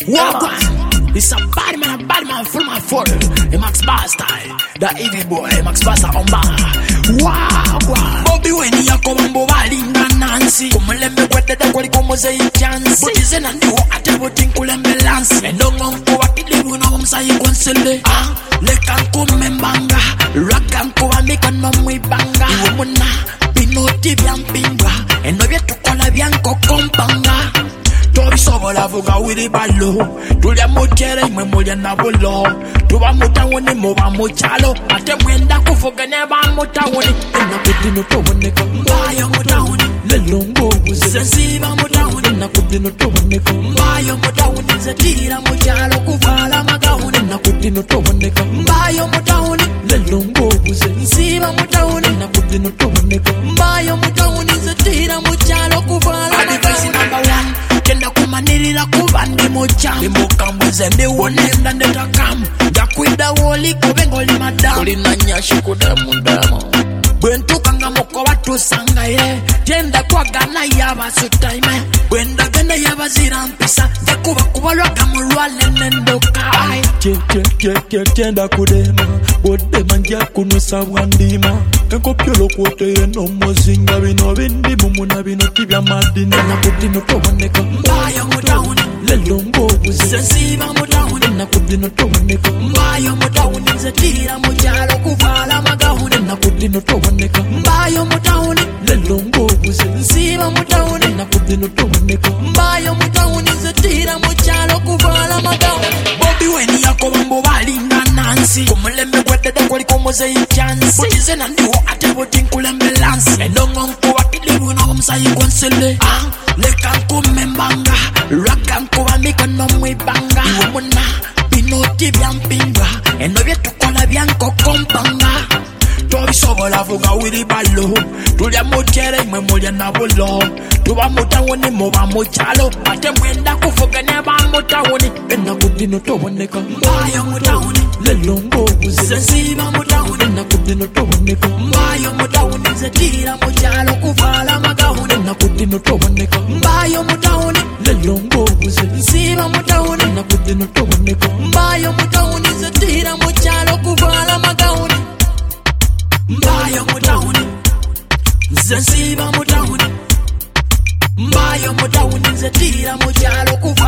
Walk on. It's a bad man, full my foot. A Max Bar style. The evil boy, Max Basta on bar. Wow, Bobby when you come on Bovalinga Nancy. Come let me wet the quality como say chance. But is an andu at everything cool and balance. And don't go for what you live on say you can sell it. Let can come and banga. Rock and go and make a nom we banga. Womana, Pinoti Biampinga. And no yet to call a bianco companga. Tori sobo la fuga wiri balo. Tulia mochere mwe moja na bolo. Tuwa muta wone mowa mochalo. Ate mwenda kufuga neba muta wone. Ena kutino to wone kumbayo muta wone. Lelongo uze sensiba muta wone. Ena kutino to wone kumbayo muta wone. Zetira mochalo kuvala maga wone. Ena kutino to wone kumbayo muta wone. Lelongo uze sensiba muta wone. Ena kutino to wone kumbayo muta wone. Zetira mochalo kuvala maga wone. Kenda kumanirira kubandi mocha Nimukambuze ndiwonenda ndetakamu Jakwida woli kubengoli madamu Kulina nyashi kudamu damu Bwentukanga moko watu sangaye Jenda kwa gana yaba sutaime Bwenda gana yaba zirampisa Jakuba kubalwa kamulwale nendoka Jenda kudema Bodema njakunusa wandima Enko pyolo kwote yeno mozinga Bino bindi mumuna bino tibya madina Na kudino toboneka Mbayo mudawuni Lelongo uzi Sensiba mudawuni Na kudino toboneka Mbayo mudawuni Zetira mujalo kuvala magahuni Na kudino toboneka Mbayo mudawuni Lelongo uzi Sensiba mudawuni Na kudino toboneka Mbayo mudawuni Zetira mujalo kuvala magahuni Bobby weni yako mambo balinga Nancy Kumulembe kwete de kwali komoze ichansi Butize na ndiwo ate voting kulembe lansi Endongo mko wakilibu na kumsayi konsele Leka kumembanga Raka mkuwa miko no mwibanga Iwo muna Pinoti biampinga Eno vyetu kola bianco kompanga Tori sobo la fuga wiri balo Tulia mochere mwe moja na bolo Tuwa muta woni mowa mochalo Ate mwenda kufuga neba muta woni Ena kudino to woneka Mbayo muta woni Lelongo uzi Sensiba muta woni Ena kudino to woneka Mbayo muta woni Zetira mochalo kuvala magahuni Ena kudino to woneka Mbayo muta woni Lelongo uzi Sensiba muta woni Ena kudino to woneka Mbayo muta woni Zetira mochalo kuvala magahuni Mbayo mudawuni Zensiba mudawuni Mbayo mudawuni Zetira mujalo kuva